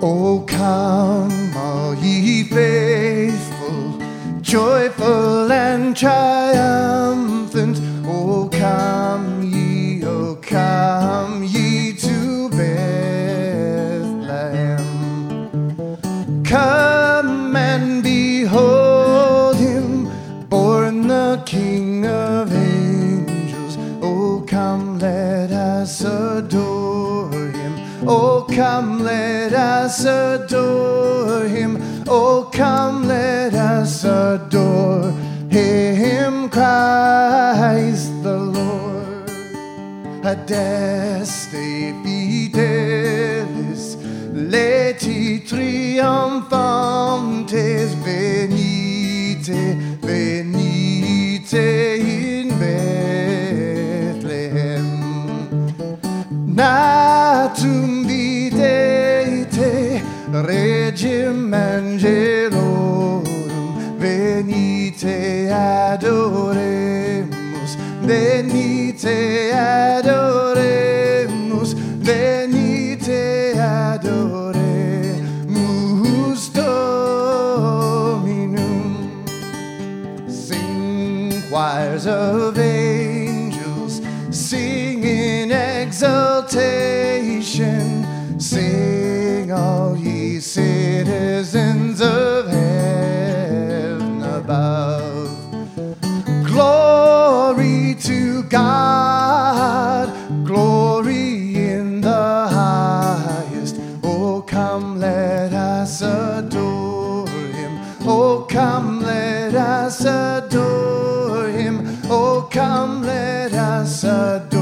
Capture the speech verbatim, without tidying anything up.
Oh, come, all ye faithful, joyful and triumphant. Oh, come ye, oh, come ye to Bethlehem. Come and behold him, born the King of angels. Oh, come, let us adore him. Oh, come, let us adore him. Oh, come, let us adore him, Christ the Lord. Adeste fidelis, leti triumphantes, venite, venite in Bethlehem. Natum videte regem angelorum, venite adoremus, venite adoremus, venite adoremus Dominum. Sing choirs of angels, sing in exultation, sing all ye citizens of heaven above. Glory to God, glory in the highest. Oh, come, let us adore him. Oh, come, let us adore him. Oh, come, let us adore